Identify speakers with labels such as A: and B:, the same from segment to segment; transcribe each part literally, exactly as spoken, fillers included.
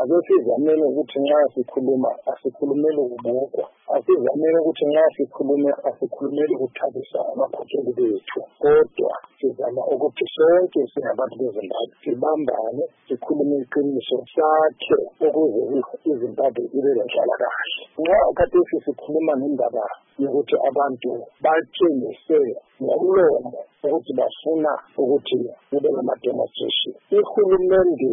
A: ake sizameni ukuthi nxa sikhuluma asikhulumeli ukubukwa, asizameni ukuthi nxa sikhuluma asikhulumeli ukuthabisa abakhokheli bethu, kodwa sizama ukuthi sonke singabantu beZimbabwe sibambane sikhulume iqiniso sakhe ukuze iZimbabwe ibe lenhlalakahle. Nxa khathesi sikhuluma ngendaba yokuthi abantu batshengise ngomlomo ukuthi bafuna ukuthi kube lama-demonstration, ihulumende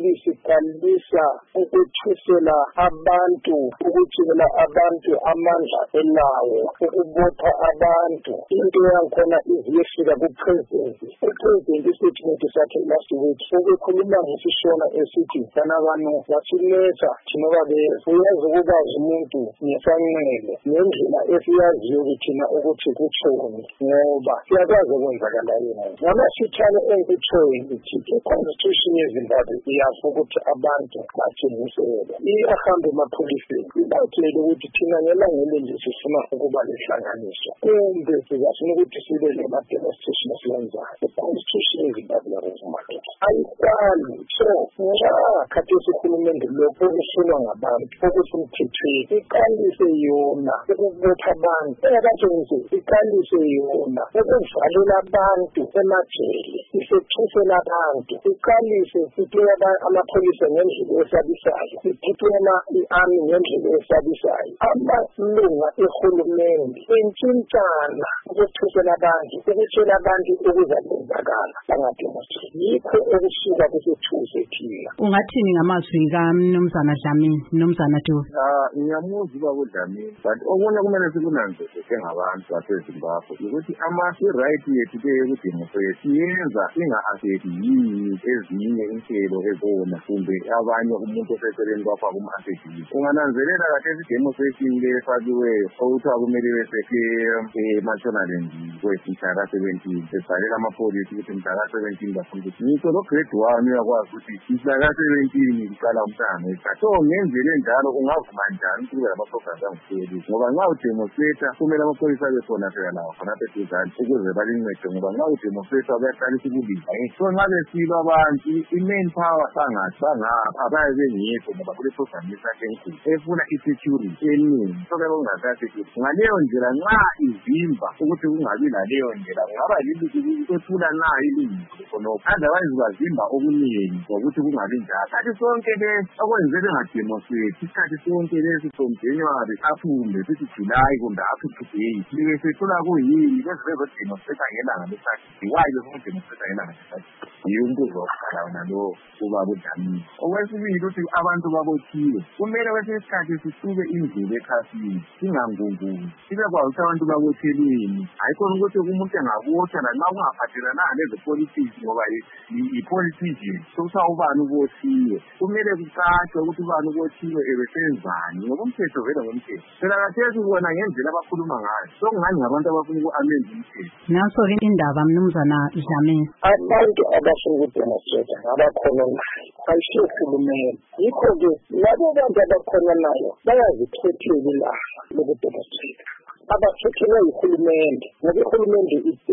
A: ibisiqalisa ukuthusela abantu, ukuthumela abantu amandla elawo, ukubopha abantu. Into yakhona iziyefika kupresident. Upresident istatement sakhe last week ukukhuluma ngesishona esithi sana abantu basiletha thina babe uyazi ukubazi umuntu ngesanqele ngendlela esiyaziyo thina ukuthi kuthoni, ngoba siyakwazi ukwenzakala yena. Ngamasithalo enkuthoni ukuthi i-constitution yeZimbabwe iyasho ukuthi abantu bathengiselwe. Iyahamba emapholiseni ibatshele ukuthi thina ngelangelo nje sifuna ukuba lehlanganiso, kumbe sizafuna ukuthi sibe lema-demonstration esiyenzayo. I-constitution yeZimbabwe yakuvumakela ayikwali. So nxa khathesi uhulumende lokho okufunwa ngabantu okusemthethweni iqalise yona ukubopha abantu, engakatshengisi iqalise yona ukuvalela abantu emajele, isethusela abantu, iqalise sithela amapholisa ngendlela esabisayo, sithela i-army ngendlela esabisayo. Amalunga ehulumende intshintshana ukuthusela abantu, ukutshela abantu okuzakwenzakala bangademonstrate. Yikho okusuka kusethuse thina.
B: Ungathini ngamazwi kaMnumzana Dlamini, Mnumzana Dube?
C: Ah, ngiyamuzwa ubaba uDlamini, but okunye kumele sikunanzele njengabantu baseZimbabwe ukuthi ama-right yethu ke yokudemonstrate yenza inga-affecti yini ezinye inhlelo ezona kumbe abanye umuntu oseceleni kwakho akum-affecti. Ungananzelela kahle i-demonstration le efakiweyo okuthiwa kumele beseke eMashonaland kwemhla ka-seventeen besibhalela amapholisi ukuthi mhla ka-seventeen bafuna ukuthi ngitsho lo-grade one uyakwazi ukuthi mhla ka-seventeen kuqala umhlangano wesithathu. So ngenzele njalo ungavuma njani ukuthi kube lama-programs angiphelisi, ngoba nxa udemonstrate kumele amapholisa abe khona phela lawo khonapha eduzane ukuze balincede, ngoba nxa udemonstrate kuyaqalisa ukulinda. So nxa besilwa abantu i-main power sangathi bangapha abaye bengekho ngoba kule program yesakhe enkulu efuna i-security eningi. So kuyabe kungakahle ukuthi ngaleyo ndlela nxa ivimba ukuthi kungabi naleyo ndlela kungaba lilikuthula na ilungile khonokho, otherwise bavimba okuningi ngokuthi kungabi njalo. Kanti sonke le okwenzeke ngademonstrate isikhathi sonke lesi from January aphumbe sithi July kumbe up to today libe sethula kuyini bese bezodemonstrate ngelanga lesakhe. Why bezodemonstrate ngelanga lesakhe? Yiyo umbuzo wokuqala wona lo ubaba uDlamini. Okwesibili ukuthi abantu babothiwe kumele kwesinye isikhathi sisuke indlela ekhasini singangungumi, sibe kwazi ukuthi abantu babothelweni. Hayikhona ukuthi umuntu engabotha lanxa kungaphathelana lezepolitics ngoba i-politician sokuthi ubani ubothiwe kumele kucashwe ukuthi ubani ubothiwe ebesenzani ngoba umthetho vele ngomthetho. Phela kathesi ubona ngendlela abakhuluma ngayo sokungani ngabantu abafuna uku-amend umthetho.
B: Naso-ke indaba Mnumzana Dlamini,
A: abantu abafuna ukudemonstrate ngabakhona nayo ayisho uhulumende. Yikho-ke labo bantu abakhona nayo bayazikhethela ilanga lokudemonstrate, abakhethela ihulumende ngoba ihulumende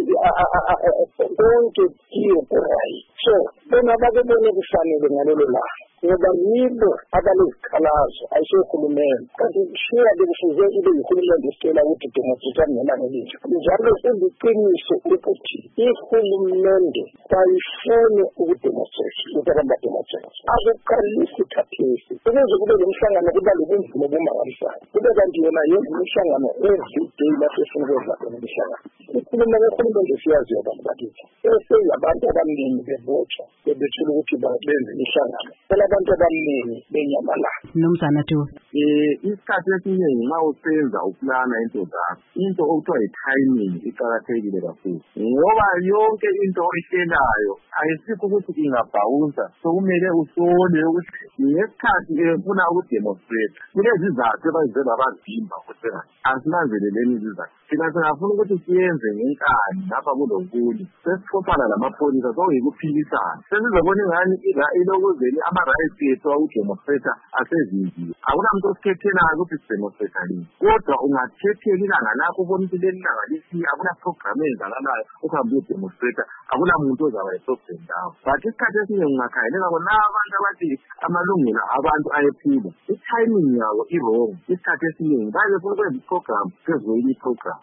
A: konke kiyo kuhayi. So bona bakubone kufanele ngalelo langa ngoba yibo abalezikhalazo ayisho uhulumende, kanti kushiya bekufuze ibe yihulumende isitela ukuthi demonstrate ngelanga elinje. Njalo sengiqiniso ukuthi ihulumende bayifune ukudemonstrate ukuthi abantu bademonstrate akuqalisi khathesi ukuze kube lomhlangano kuba lobunzima obumangalisayo. Kube kanti yona yenza imihlangano everyday lapho efuna ukwenza khona imihlangano. Ikhuluma ngehulumende siyaziyo abantu bakithi eseyabantu abaningi bebotshwa bebethula ukuthi benze imihlangano, abantu abaningi benyamalala.
B: Mnumzana Dube,
C: um isikhathi esiningi nxa usenza uplana into zakho into okuthiwa yi-timing iqakathekile kakhulu ngoba yonke into oyihlelayo ayisikho ukuthi ingabhawunsa, sokumele uhlole ukuthi ngesikhathi efuna ukudemonstrate kulezizathu ebazivela abazimba ukuthi asinanzeleleni izizathu. Thina singafuna ukuthi siyenze ngenkani lapha kulokuni sesifopana lamapholisa sokuyikuphikisana. Sesizobona ingani ilokuzeni ama-rights ethu awudemonstrate asezinziwe. Akunamuntu into osikhethelayo ukuthi sidemonstrate lini. Kodwa ungakhethela ilanga lakho ubona ukuthi leli langa lisiya akuna program eyenzakalayo ukuhambe uyodemonstrate akuna muntu ozaba yi-problem lawo. But isikhathi esiningi ungakhangelela bona abantu abathi amalungelo abantu ayephila i-timing yawo i-wrong. Isikhathi esiningi baye kwenza i-program phezu kweyinye i-program.